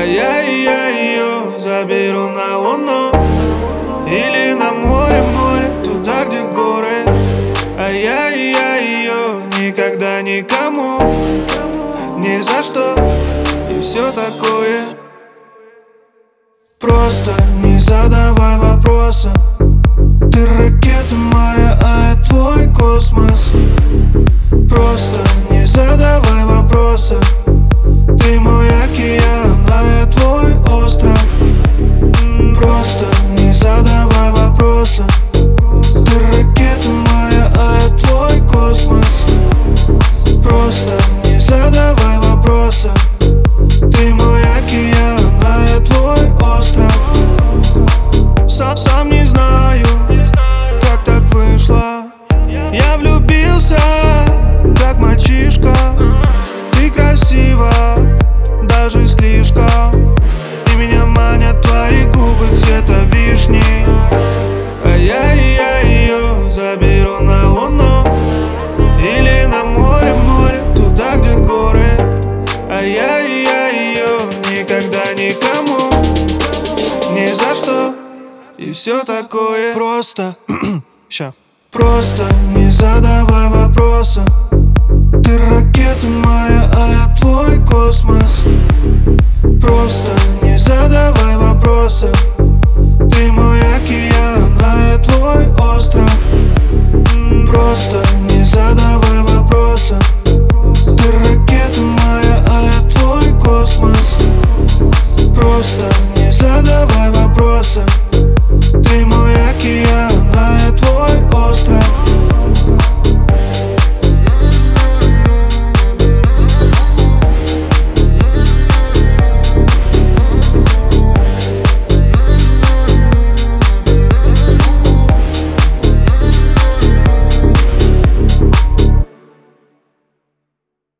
я ее заберу на луну или на море, туда, где горы. А я ее никогда никому, ни за что и все такое. Просто не задавай вопроса. Ты ракета моя, а я твой космос. Просто не задавай вопроса. Ты мой океан, а я твой остров. Просто не задавай вопроса. Ты ракета моя, а я твой космос. Просто не задавай вопроса. Ты мой океан, а я твой остров. Сам не знаю, как так вышло. Я влюбился, как мальчишка. Ты красива, даже слишком. И меня манят твои губы цвета вишни. А я ее заберу на луну или на море, туда, где горы. А я ее никогда никому, ни за что и все такое. Просто Просто не задавай вопроса. Ты ракета моя, а я твой космос.